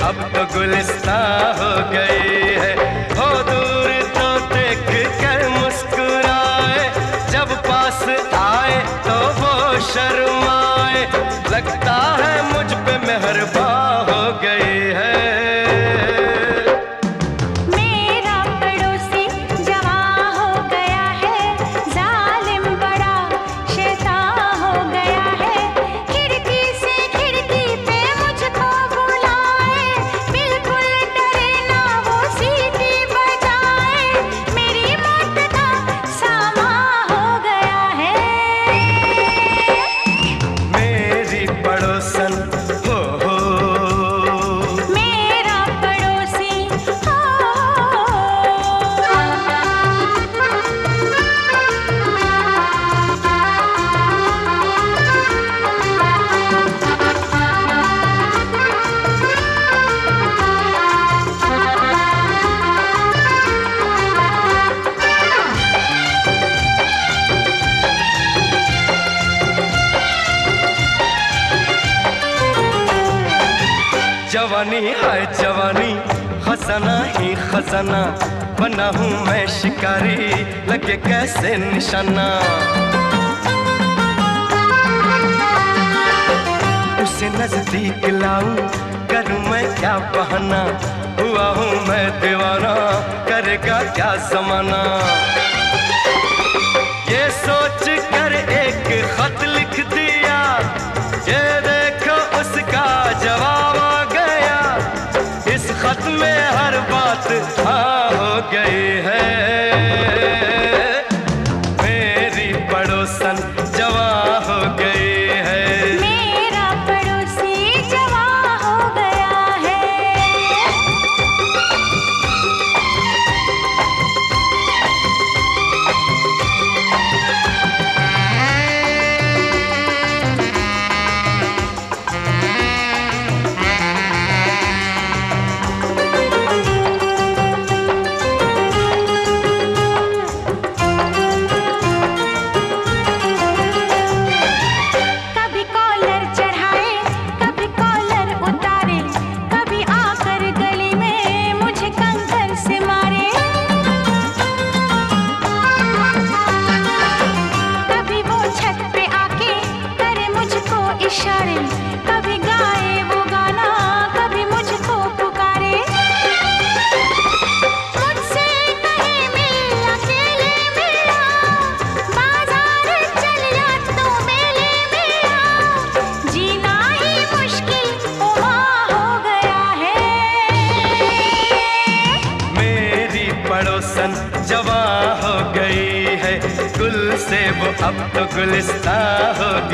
अब तो गुलिस्तां हो गई है। हो दूर तो देख कर मुस्कुराए, जब पास आए तो वो शर्माए। लगता है मुझ पे मेहरबान हो गई है। जवानी है जवानी, खजाना ही खजाना, बना हूँ मैं शिकारी, लगे कैसे निशाना। उसे नजदीक लाऊं, करूँ मैं क्या बहाना, हुआ हूँ मैं दीवाना, करेगा क्या जमाना। ये सोच कर एक खत लिख दिया, ये देखो उसका जवाब आ गया। इस खत में हर बात हाँ हो गई है। मेरी पड़ोसन जवां हो गई है। मेरा पड़ोसी जवां हो गया है। कभी गाए वो गाना, कभी मुझको पुकारे। मुझसे कहे मिल अकेले मेरा, बाजार चल या तो मेले मेरा। जीना ही मुश्किल वहाँ हो गया है। मेरी पड़ोसन जवां हो गई है, गुल से वो अब तो गुलिस्तां हो